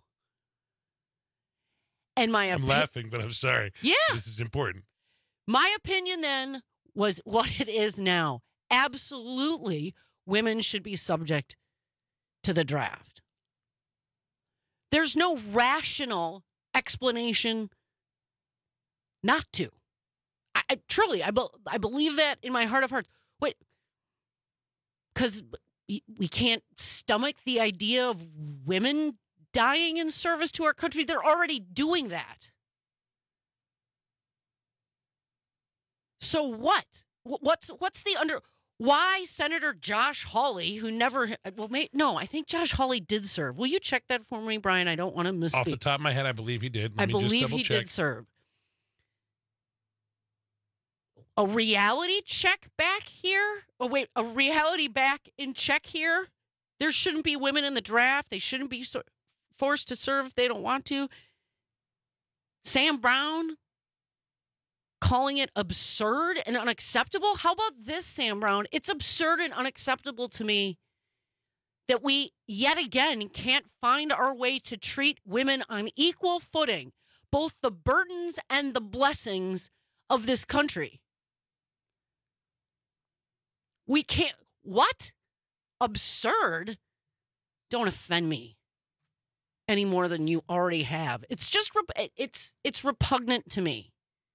And my I'm opi- laughing, but I'm sorry. Yeah. This is important. My opinion then was what it is now. Absolutely, women should be subject to the draft. There's no rational explanation not to. I, I truly, I, be, I believe that in my heart of hearts. Wait, because we can't stomach the idea of women dying in service to our country. They're already doing that. So what? What's what's the under? Why Senator Josh Hawley, who never, well, may, no, I think Josh Hawley did serve. Will you check that for me, Brian? I don't want to misspeak. Off the top of my head, I believe he did. Let I me just believe double he check. did serve. a reality check back here. Oh, wait, a reality back in check here. There shouldn't be women in the draft. They shouldn't be so- forced to serve if they don't want to. Sam Brown calling it absurd and unacceptable. How about this, Sam Brown? It's absurd and unacceptable to me that we yet again can't find our way to treat women on equal footing, both the burdens and the blessings of this country. We can't. What? Absurd? Don't offend me any more than you already have. It's just, it's, it's repugnant to me.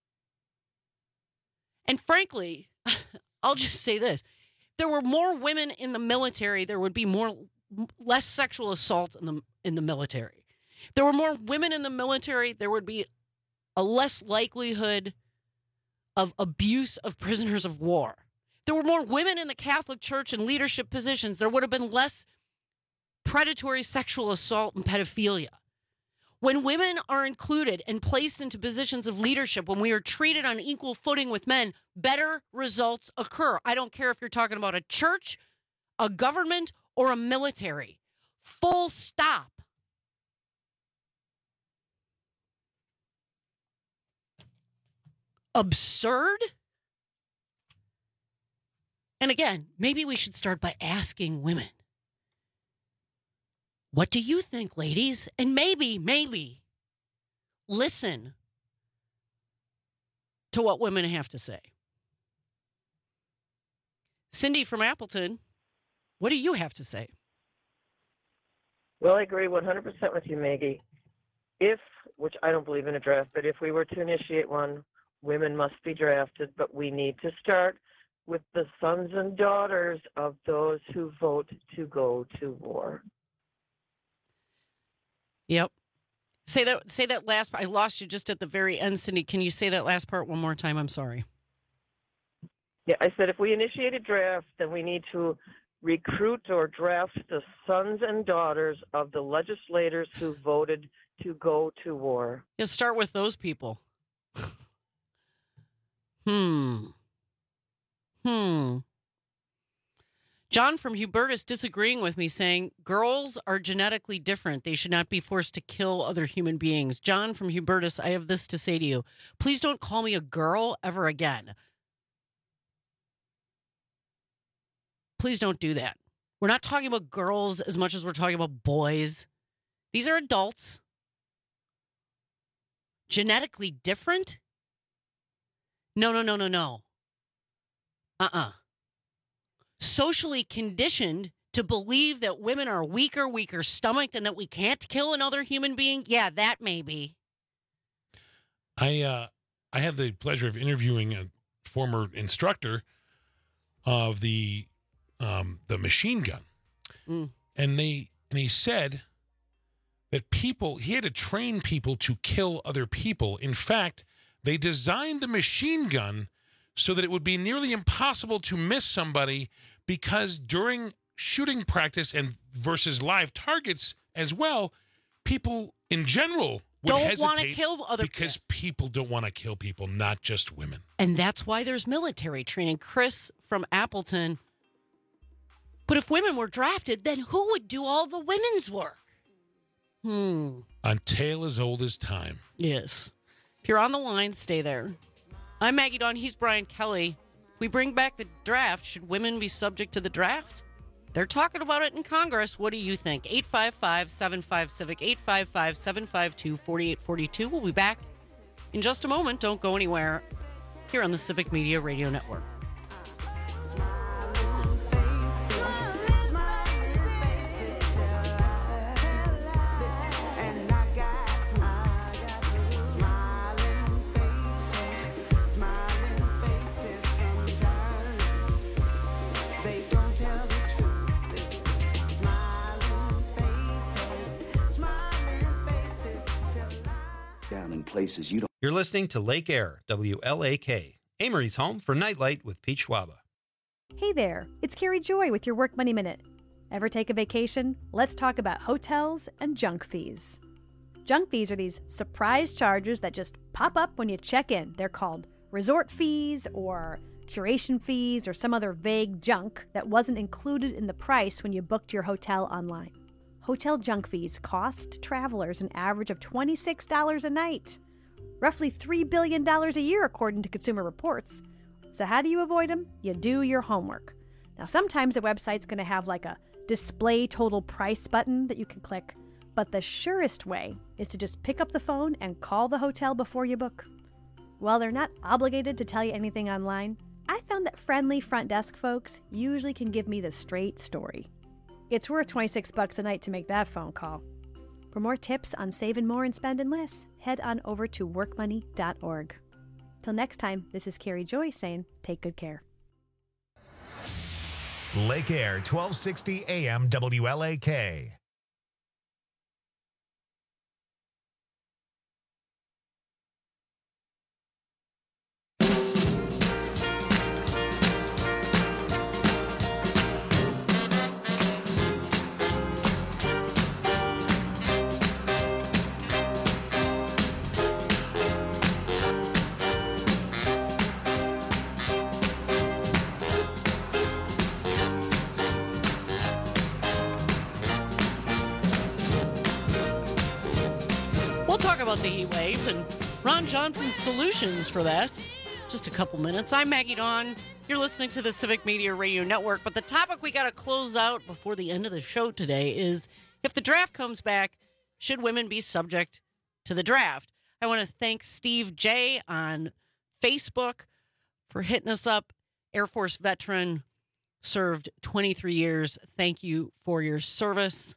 And frankly, I'll just say this. If there were more women in the military, there would be more less sexual assault in the in the military. If there were more women in the military, there would be a less likelihood of abuse of prisoners of war. If there were more women in the Catholic Church in leadership positions, there would have been less predatory sexual assault and pedophilia. When women are included and placed into positions of leadership, when we are treated on equal footing with men, better results occur. I don't care if you're talking about a church, a government, or a military. Full stop. Absurd? And again, maybe we should start by asking women. What do you think, ladies? And maybe, maybe, listen to what women have to say. Cindy from Appleton, what do you have to say? Well, I agree one hundred percent with you, Maggie. If, which I don't believe in a draft, but if we were to initiate one, women must be drafted, but we need to start with the sons and daughters of those who vote to go to war. Yep. Say that say that last part. I lost you just at the very end, Cindy. Can you say that last part one more time? I'm sorry. Yeah, I said if we initiate a draft, then we need to recruit or draft the sons and daughters of the legislators who voted to go to war. Yeah, start with those people. hmm. Hmm. John from Hubertus disagreeing with me, saying girls are genetically different. They should not be forced to kill other human beings. John from Hubertus, I have this to say to you. Please don't call me a girl ever again. Please don't do that. We're not talking about girls as much as we're talking about boys. These are adults. Genetically different? No, no, no, no, no. Uh-uh. Socially conditioned to believe that women are weaker, weaker stomached, and that we can't kill another human being? Yeah, that may be. I uh, I had the pleasure of interviewing a former instructor of the um, the machine gun, mm. and they and he said that people he had to train people to kill other people. In fact, they designed the machine gun so that it would be nearly impossible to miss somebody, because during shooting practice and versus live targets as well, people in general would don't want to hesitate kill other because people don't want to kill people, not just women. And that's why there's military training. Chris from Appleton. But if women were drafted, then who would do all the women's work? Hmm. A tale as old as time. Yes. If you're on the line, stay there. I'm Maggie Dawn. He's Brian Kelly. If we bring back the draft, should women be subject to the draft? They're talking about it in Congress. What do you think? eight five five, seven five, CIVIC, eight five five, seven five two, four eight four two. We'll be back in just a moment. Don't go anywhere here on the Civic Media Radio Network. Places you don't. You're listening to Lake Air, W L A K, Amory's home for Nightlight with Pete Schwaba. Hey there, it's Carrie Joy with your Work Money Minute. Ever take a vacation? Let's talk about hotels and junk fees. Junk fees are these surprise charges that just pop up when you check in. They're called resort fees or curation fees or some other vague junk that wasn't included in the price when you booked your hotel online. Hotel junk fees cost travelers an average of twenty-six dollars a night, roughly three billion dollars a year according to Consumer Reports. So how do you avoid them? You do your homework. Now, sometimes a website's going to have like a display total price button that you can click, but the surest way is to just pick up the phone and call the hotel before you book. While they're not obligated to tell you anything online, I found that friendly front desk folks usually can give me the straight story. It's worth twenty-six bucks a night to make that phone call. For more tips on saving more and spending less, head on over to work money dot org. Till next time, this is Carrie Joy saying, take good care. Lake Air, twelve sixty A M W L A K. About the heat wave and Ron Johnson's solutions for that. Just a couple minutes. I'm Maggie Dawn. You're listening to the Civic Media Radio Network. But the topic we got to close out before the end of the show today is, if the draft comes back, should women be subject to the draft? I want to thank Steve J on Facebook for hitting us up. Air Force veteran, served twenty-three years. Thank you for your service.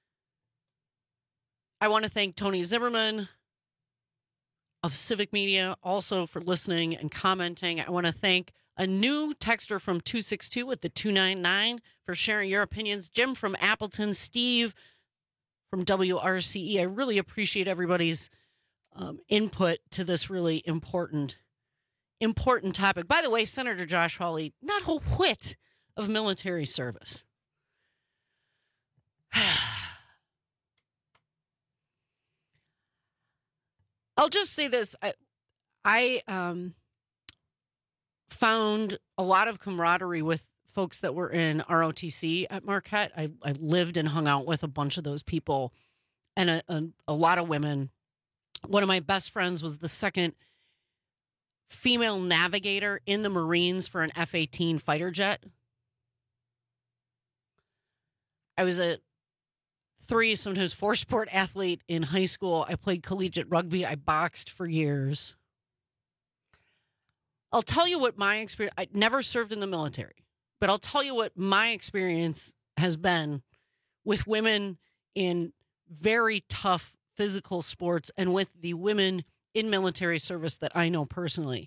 I want to thank Tony Zimmerman of Civic Media also for listening and commenting. I want to thank a new texter from two six two with the two nine nine for sharing your opinions. Jim from Appleton, Steve from W R C E. I really appreciate everybody's um, input to this really important, important topic. By the way, Senator Josh Hawley, not a whit of military service. I'll just say this. I, I um, found a lot of camaraderie with folks that were in R O T C at Marquette. I, I lived and hung out with a bunch of those people and a, a, a lot of women. One of my best friends was the second female navigator in the Marines for an F eighteen fighter jet. I was a three, sometimes four sport athlete in high school. I played collegiate rugby. I boxed for years. I'll tell you what my experience, I never served in the military, but I'll tell you what my experience has been with women in very tough physical sports and with the women in military service that I know personally.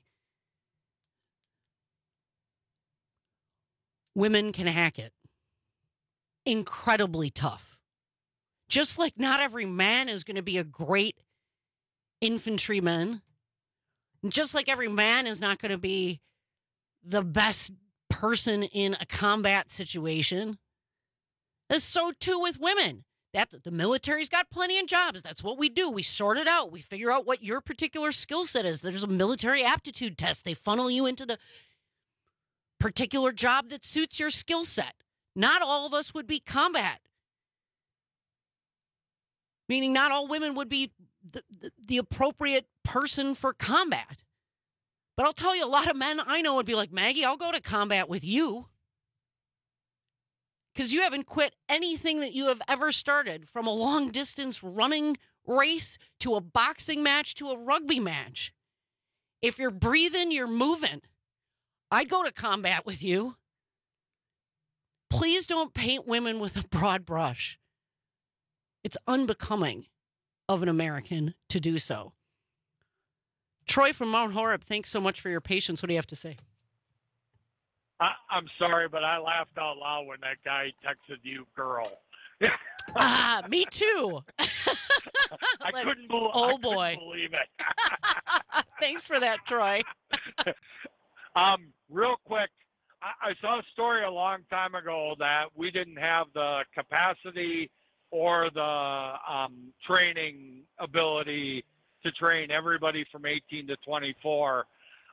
Women can hack it. Incredibly tough. Just like not every man is going to be a great infantryman. Just like every man is not going to be the best person in a combat situation. That's so too with women. That's, the military's got plenty of jobs. That's what we do. We sort it out. We figure out what your particular skill set is. There's a military aptitude test. They funnel you into the particular job that suits your skill set. Not all of us would be combat. Meaning not all women would be the, the, the appropriate person for combat. But I'll tell you, a lot of men I know would be like, Maggie, I'll go to combat with you. Because you haven't quit anything that you have ever started, from a long distance running race to a boxing match to a rugby match. If you're breathing, you're moving. I'd go to combat with you. Please don't paint women with a broad brush. It's unbecoming of an American to do so. Troy from Mount Horeb, thanks so much for your patience. What do you have to say? I, I'm sorry, but I laughed out loud when that guy texted you, girl. Ah, me too. I Like, couldn't, bel- oh, I couldn't boy. believe it. Thanks for that, Troy. um, real quick, I, I saw a story a long time ago that we didn't have the capacity or the um, training ability to train everybody from eighteen to twenty-four.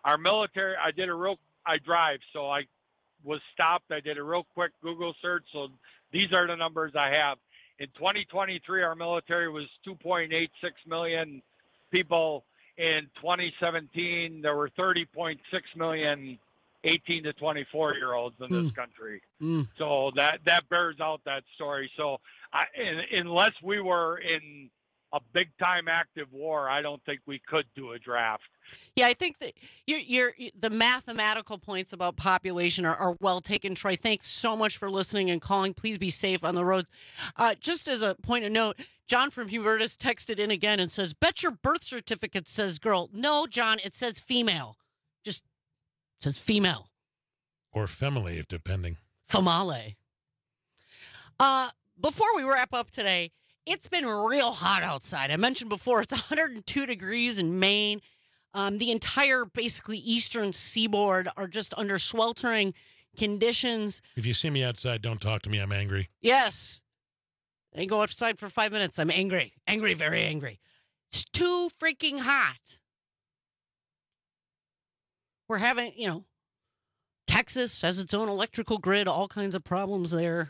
our military, I did a real, I drive, so I was stopped. I did a real quick Google search. So these are the numbers I have. In twenty twenty-three, our military was two point eight six million people. In twenty seventeen, there were thirty point six million eighteen to twenty-four year olds in this Mm. country. Mm. So that, that bears out that story. So I, in, unless we were in a big time active war, I don't think we could do a draft. Yeah, I think that you're, you're, the mathematical points about population are, are well taken, Troy. Thanks so much for listening and calling. Please be safe on the roads. Uh, just as a point of note, John from Hubertus texted in again and says, bet your birth certificate says girl. No, John, it says female. Just says female. Or family, if depending. Famale. Uh, before we wrap up today, it's been real hot outside. I mentioned before, it's one hundred two degrees in Maine. Um, the entire, basically, eastern seaboard are just under sweltering conditions. If you see me outside, don't talk to me. I'm angry. Yes. I go outside for five minutes. I'm angry. Angry, very angry. It's too freaking hot. We're having, you know, Texas has its own electrical grid, all kinds of problems there.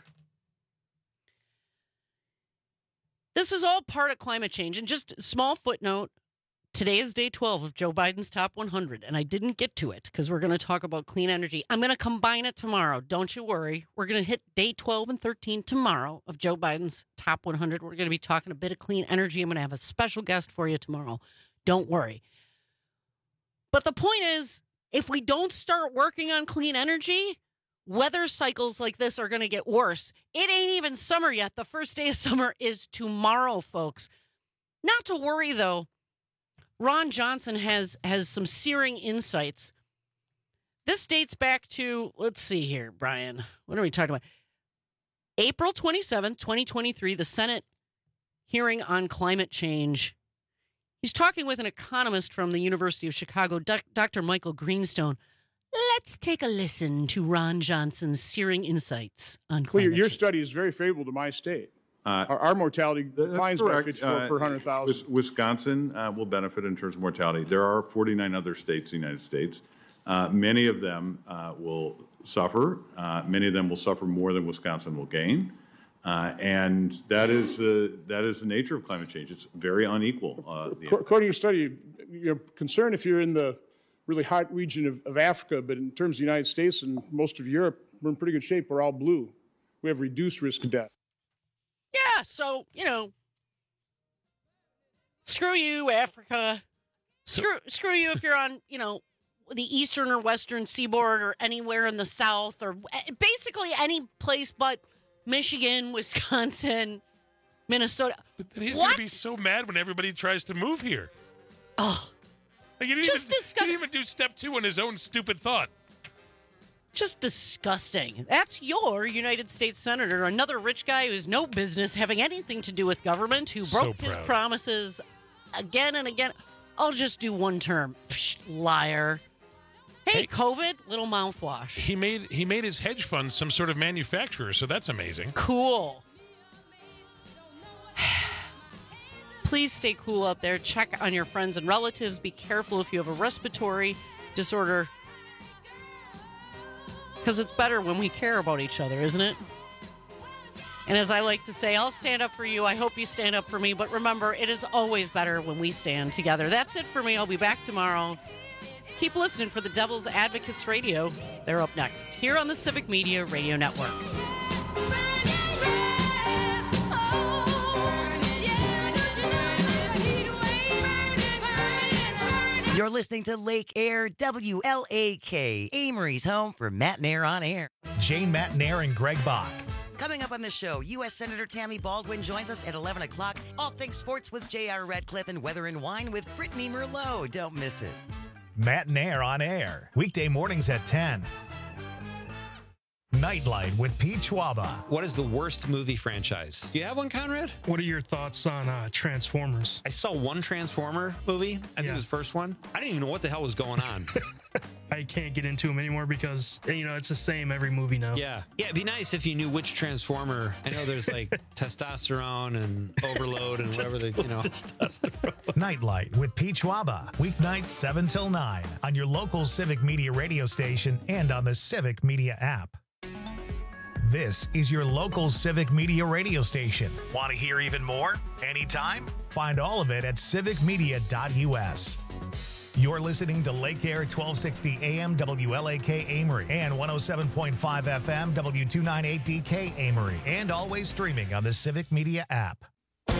This is all part of climate change. And just a small footnote, today is day twelve of Joe Biden's top one hundred, and I didn't get to it because we're going to talk about clean energy. I'm going to combine it tomorrow. Don't you worry. We're going to hit day twelve and thirteen tomorrow of Joe Biden's top one hundred. We're going to be talking a bit of clean energy. I'm going to have a special guest for you tomorrow. Don't worry. But the point is, if we don't start working on clean energy, weather cycles like this are going to get worse. It ain't even summer yet. The first day of summer is tomorrow, folks. Not to worry, though. Ron Johnson has has some searing insights. This dates back to, let's see here, Brian. What are we talking about? April twenty-seventh, twenty twenty-three, the Senate hearing on climate change. He's talking with an economist from the University of Chicago, Doctor Michael Greenstone. Let's take a listen to Ron Johnson's searing insights on Well, climate your, your change. study is very favorable to my state. Uh, our, our mortality declines by correct. fifty-four Uh, per one hundred thousand. Wis- Wisconsin uh, will benefit in terms of mortality. There are forty-nine other states in the United States. Uh, many of them uh, will suffer. Uh, many of them will suffer more than Wisconsin will gain. Uh, and that is, uh, that is the nature of climate change. It's very unequal. Uh, the Ac- According to your study, you're concerned if you're in the really hot region of, of Africa, but in terms of the United States and most of Europe, we're in pretty good shape. We're all blue. We have reduced risk of death. Yeah, so, you know, screw you, Africa. Screw, screw you if you're on, you know, the eastern or western seaboard or anywhere in the south or basically any place but Michigan, Wisconsin, Minnesota. But then he's What? going to be so mad when everybody tries to move here. Oh. Like, he didn't Just even, he didn't even do step two on his own stupid thought. Just disgusting. That's your United States Senator, another rich guy who has no business having anything to do with government, who So broke his proud. promises again and again. I'll just do one term. Psh, liar. Hey, Hey. COVID, little mouthwash. He made he made his hedge fund some sort of manufacturer, so that's amazing. Cool. Please stay cool out there. Check on your friends and relatives. Be careful if you have a respiratory disorder. Because it's better when we care about each other, isn't it? And as I like to say, I'll stand up for you. I hope you stand up for me. But remember, it is always better when we stand together. That's it for me. I'll be back tomorrow. Keep listening for the Devil's Advocates Radio. They're up next here on the Civic Media Radio Network. You're listening to Lake Air, W L A K, Amory's home for Matt and Air on Air. Jane, Matt, and Aaron, Greg Bach. Coming up on the show, U S Senator Tammy Baldwin joins us at eleven o'clock. All things sports with J R Radcliffe and Weather and Wine with Brittany Merlot. Don't miss it. Matt and Air on air. Weekday mornings at ten. Nightlight with Pete Schwaba. What is the worst movie franchise? Do you have one, Conrad? What are your thoughts on uh, Transformers? I saw one Transformer movie. I think Yeah. it was the first one. I didn't even know what the hell was going on. I can't get into them anymore because, you know, it's the same every movie now. Yeah. Yeah, it'd be nice if you knew which Transformer. I know there's like testosterone and overload and whatever the, you know. Nightlight with Pete Schwaba. Weeknights seven till nine on your local Civic Media radio station and on the Civic Media app. This is your local Civic Media radio station. Want to hear even more? Anytime? Find all of it at civic media dot u s. You're listening to Lake Air twelve sixty A M W L A K Amory and one oh seven point five F M W two ninety-eight D K Amory, and always streaming on the Civic Media app.